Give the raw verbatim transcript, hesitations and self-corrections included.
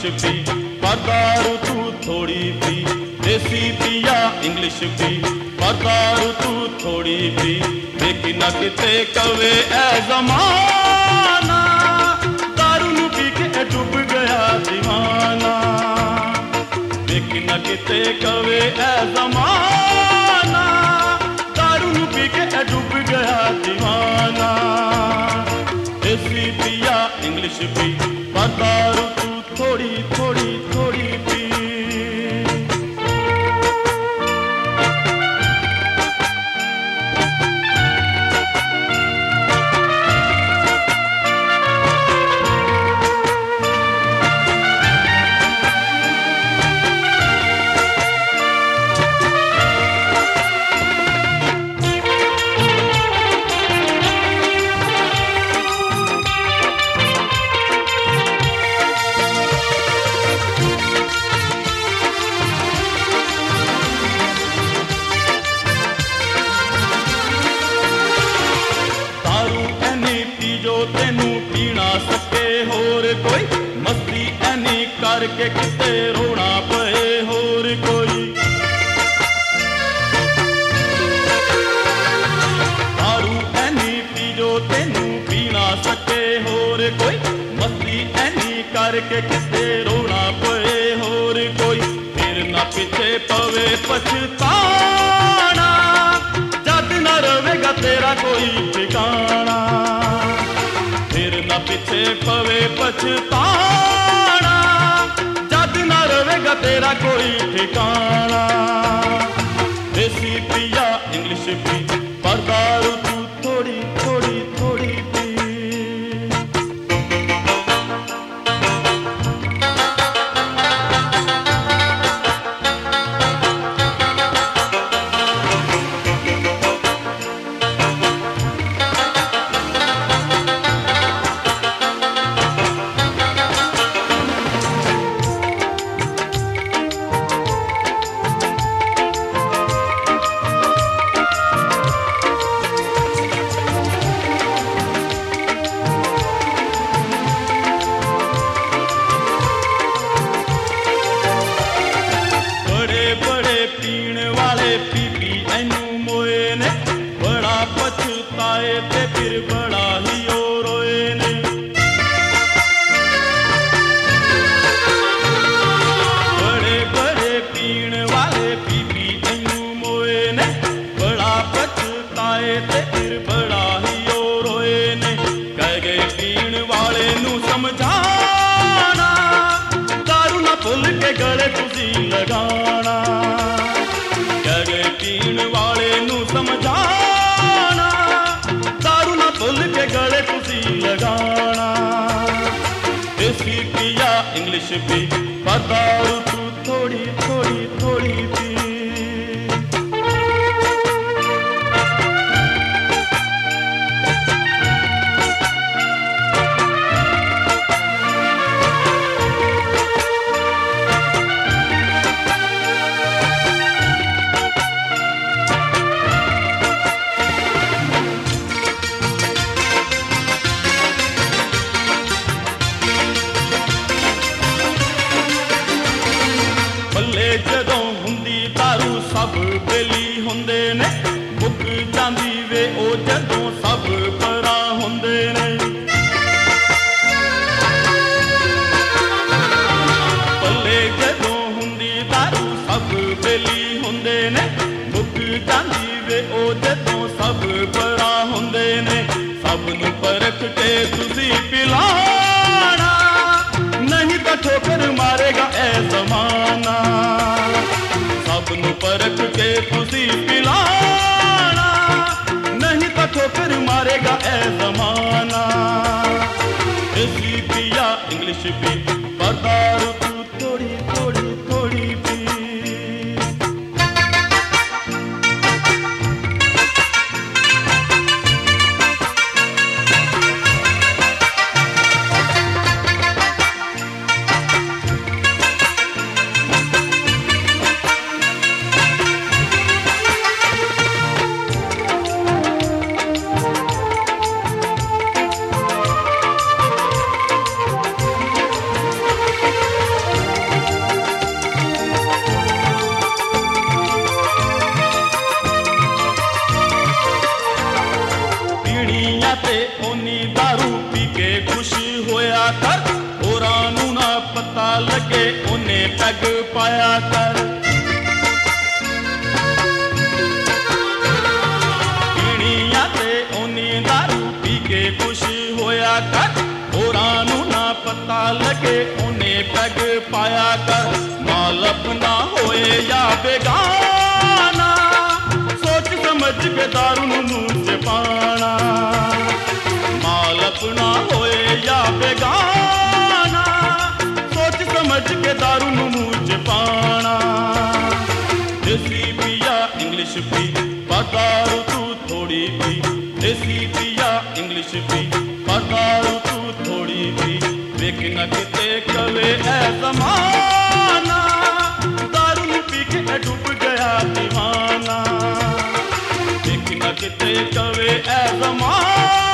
English P, पर दारू तू थोड़ी पी। देसी पिया इंग्लिश पी, पर दारू तू थोड़ी पी। देखी ना किते कवे ऐ ज़माना, दारू नू पी के डूब गया दीवाना। देखी ना किते कवे ऐ ज़माना, दारू नू पी के डूब गया दीवाना। देसी पिया इंग्लिश पी, पर दारू तू थोड़ी थोड़ी थोड़ी पी। तेनू पीना सके होर कोई, मस्ती ऐनी करके किते रोना पे होर कोई। दारू ऐनी पी जो तेनू पीना सके होर कोई, मस्ती ऐनी करके किते रोना पे होर कोई। फिर ना पीछे पवे पछताना, जद न रवेगा तेरा कोई ठिकाना। फिर न पीछे पवे पछताना, जद न रवेगा तेरा कोई ठिकाना। देसी पिया इंग्लिश पी, पर दारू तू थोड़ी थोड़ी थोड़ी पी। पछताए ते फिर बड़ा ही ओ रोए ने। बड़े बड़े पीण वाले पी पी इनू मोए ने, बड़ा पछताए ते फिर बड़ा ही ओ रोए ने। कह गए पीण वाले नू समझाना, दारू ना भुल के गले तुसी लगाना। कह गए पीण वाले नू समझाना, भुल के गले तुसी लगाना। देसी पिया इंग्लिश पी, पर दारू तू थोड़ी थोड़ी थोड़ी पी। जदों हुंदी दारू सब बेली हुंदे ने, मुक जांदी वे ओ जदों सब परा हुंदे ने। पल्ले जदों हुंदी दारू सब बेली हुंदे ने, मुक जांदी वे ओ जदों सब परा हुंदे ने। सब नू परख के तुसी पिलाना, नहीं तो ठोकर मारेगा ऐ ज़माना। सबनू परख के तुसी पिलाना, नहीं तो ठोकर मारेगा ऐ ज़माना। देसी पिया इंग्लिश पी, पर दारू तू थोड़ी थोड़ी थोड़ी पी। पैग पाया कर। पीणिया ते ओनी दारू पी के खुश होया कर, होरां नू ना पता लगे ओने पैग पाया कर। माल अपना होए या बेगाना, सोच समझ के दारू नू मुंह से पाना। माल अपना होए या बेगाना, सोच समझ के दारू नू मुंह से पाना। देसी पिया इंग्लिश पी पर दारू तू थोड़ी पी, देसी पिया इंग्लिश पी पर दारू तू थोड़ी पी। वेख न किते कवे ऐ ज़माना, दारू नू पी के डूब गया दीवाना। वेख न किते कवे ऐ ज़माना,